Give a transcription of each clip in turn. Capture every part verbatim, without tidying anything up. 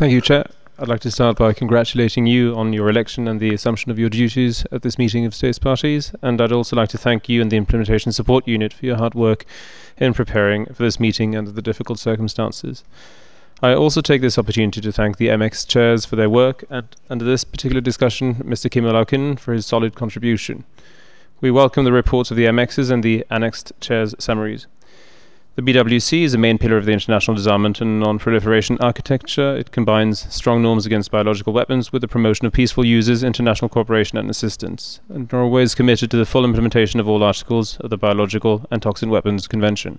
Thank you, Chair. I'd like to start by congratulating you on your election and the assumption of your duties at this meeting of States Parties, and I'd also like to thank you and the Implementation Support Unit for your hard work in preparing for this meeting under the difficult circumstances. I also take this opportunity to thank the M X chairs for their work, and under this particular discussion, Mister Kim Olakin for his solid contribution. We welcome the reports of the M Xs and the annexed chairs' summaries. The B W C is a main pillar of the international disarmament and non-proliferation architecture. It combines strong norms against biological weapons with the promotion of peaceful uses, international cooperation and assistance. And Norway is committed to the full implementation of all articles of the Biological and Toxin Weapons Convention.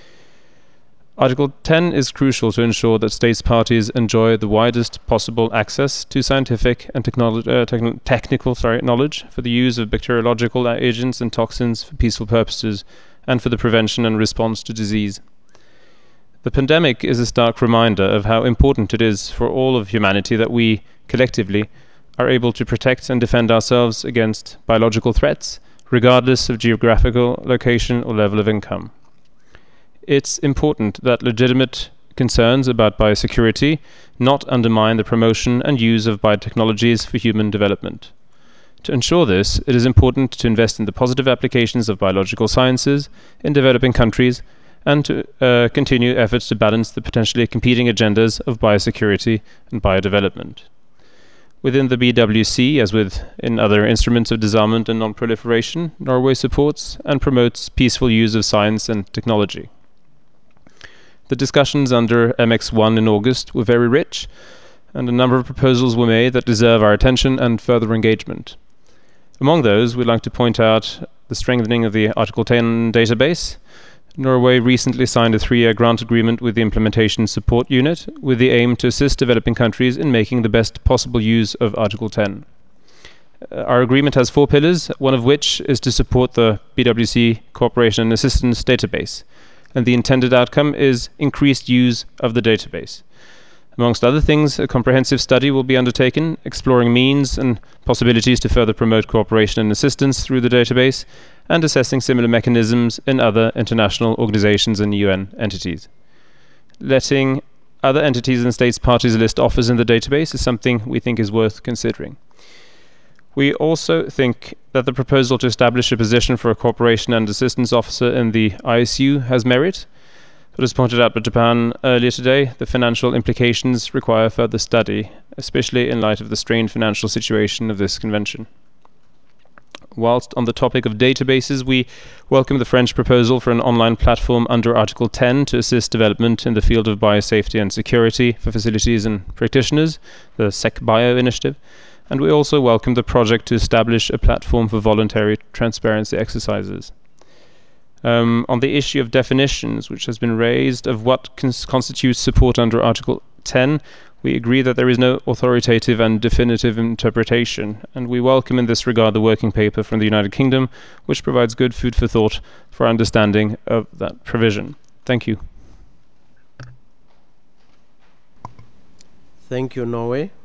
Article ten is crucial to ensure that states parties enjoy the widest possible access to scientific and technolo- uh, techn- technical sorry, knowledge for the use of bacteriological agents and toxins for peaceful purposes and for the prevention and response to disease. The pandemic is a stark reminder of how important it is for all of humanity that we, collectively, are able to protect and defend ourselves against biological threats, regardless of geographical location or level of income. It's important that legitimate concerns about biosecurity not undermine the promotion and use of biotechnologies for human development. To ensure this, it is important to invest in the positive applications of biological sciences in developing countries and to uh, continue efforts to balance the potentially competing agendas of biosecurity and biodevelopment. Within the B W C, as with in other instruments of disarmament and non-proliferation, Norway supports and promotes peaceful use of science and technology. The discussions under M X one in August were very rich, and a number of proposals were made that deserve our attention and further engagement. Among those, we'd like to point out the strengthening of the Article ten database. Norway recently signed a three-year grant agreement with the Implementation Support Unit with the aim to assist developing countries in making the best possible use of Article ten. Uh, our agreement has four pillars, one of which is to support the B W C Cooperation and Assistance database, and the intended outcome is increased use of the database. Amongst other things, a comprehensive study will be undertaken, exploring means and possibilities to further promote cooperation and assistance through the database, and assessing similar mechanisms in other international organizations and U N entities. Letting other entities and states parties list offers in the database is something we think is worth considering. We also think that the proposal to establish a position for a cooperation and assistance officer in the I S U has merit. But as pointed out by Japan earlier today, the financial implications require further study, especially in light of the strained financial situation of this convention. Whilst on the topic of databases, we welcome the French proposal for an online platform under Article ten to assist development in the field of biosafety and security for facilities and practitioners, the SecBio initiative, and we also welcome the project to establish a platform for voluntary transparency exercises. Um, on the issue of definitions, which has been raised, of what cons- constitutes support under Article ten, we agree that there is no authoritative and definitive interpretation, and we welcome in this regard the working paper from the United Kingdom, which provides good food for thought for understanding of that provision. Thank you. Thank you, Norway.